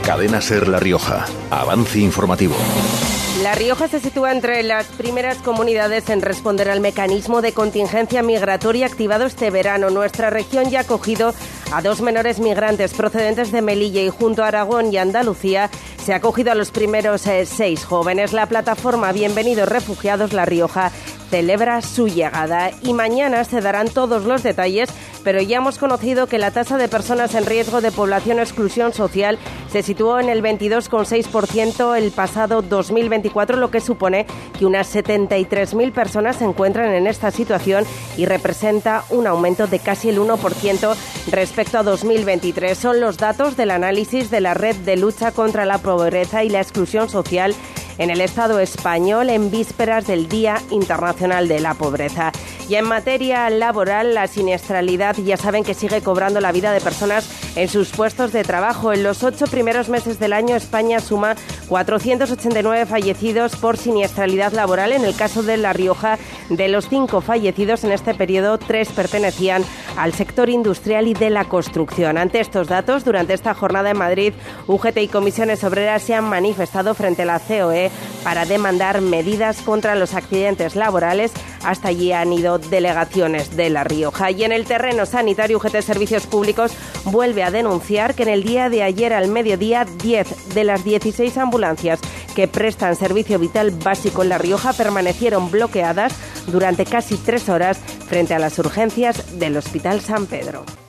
Cadena SER La Rioja. Avance informativo. La Rioja se sitúa entre las primeras comunidades en responder al mecanismo de contingencia migratoria activado este verano. Nuestra región ya ha acogido a 2 menores migrantes procedentes de Melilla y junto a Aragón y Andalucía se ha acogido a los primeros 6 jóvenes. La plataforma Bienvenidos Refugiados La Rioja celebra su llegada y mañana se darán todos los detalles, pero ya hemos conocido que la tasa de personas en riesgo de población o exclusión social se situó en el 22,6% el pasado 2024, lo que supone que unas 73.000 personas se encuentran en esta situación y representa un aumento de casi el 1% respecto a 2023. Son los datos del análisis de la Red de Lucha contra la Pobreza y la Exclusión Social en el Estado español en vísperas del Día Internacional de la Pobreza. Y en materia laboral, la siniestralidad ya saben que sigue cobrando la vida de personas en sus puestos de trabajo. En los 8 primeros meses del año, España suma 489 fallecidos por siniestralidad laboral. En el caso de La Rioja, de los 5 fallecidos en este periodo, 3 pertenecían al sector industrial y de la construcción. Ante estos datos, durante esta jornada en Madrid, UGT y comisiones obreras se han manifestado frente a la COE para demandar medidas contra los accidentes laborales. Hasta allí han ido delegaciones de La Rioja. Y en el terreno sanitario, UGT Servicios Públicos vuelve a denunciar que en el día de ayer al mediodía, 10 de las 16 ambulancias que prestan servicio vital básico en La Rioja permanecieron bloqueadas durante casi 3 horas frente a las urgencias del Hospital San Pedro.